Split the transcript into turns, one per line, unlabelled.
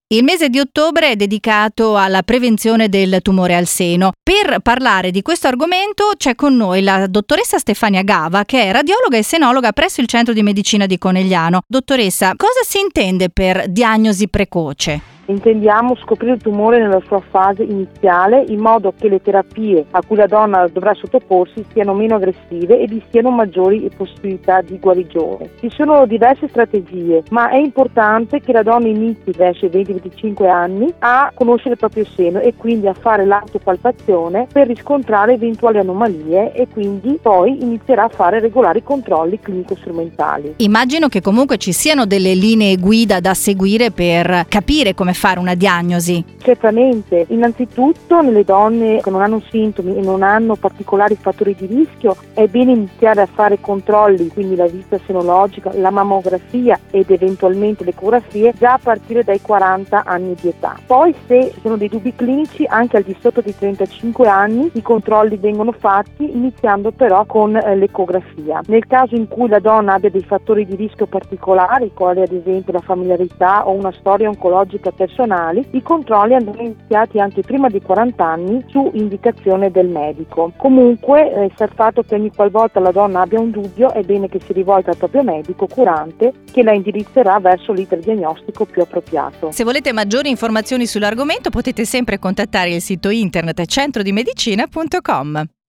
Il mese di ottobre è dedicato alla prevenzione del tumore al seno. Per parlare di questo argomento c'è con noi la dottoressa Stefania Gava, che è radiologa e senologa presso il Centro di Medicina di Conegliano. Dottoressa, cosa si intende per diagnosi precoce?
Intendiamo scoprire il tumore nella sua fase iniziale in modo che le terapie a cui la donna dovrà sottoporsi siano meno aggressive e vi siano maggiori possibilità di guarigione. Ci sono diverse strategie, ma è importante che la donna inizi verso i 20-25 anni a conoscere il proprio seno e quindi a fare l'autopalpazione per riscontrare eventuali anomalie e quindi poi inizierà a fare regolari controlli clinico-strumentali.
Immagino che comunque ci siano delle linee guida da seguire per capire come fare una diagnosi.
Certamente, innanzitutto nelle donne che non hanno sintomi e non hanno particolari fattori di rischio è bene iniziare a fare controlli, quindi la visita senologica, la mammografia ed eventualmente le ecografie già a partire dai 40 anni di età. Poi se ci sono dei dubbi clinici anche al di sotto di 35 anni i controlli vengono fatti iniziando però con l'ecografia. Nel caso in cui la donna abbia dei fattori di rischio particolari, quali ad esempio la familiarità o una storia oncologica personali, i controlli andranno iniziati anche prima di 40 anni su indicazione del medico. Comunque, sta il fatto che ogni qualvolta la donna abbia un dubbio è bene che si rivolga al proprio medico curante che la indirizzerà verso l'iter diagnostico più appropriato.
Se volete maggiori informazioni sull'argomento potete sempre contattare il sito internet centrodimedicina.com.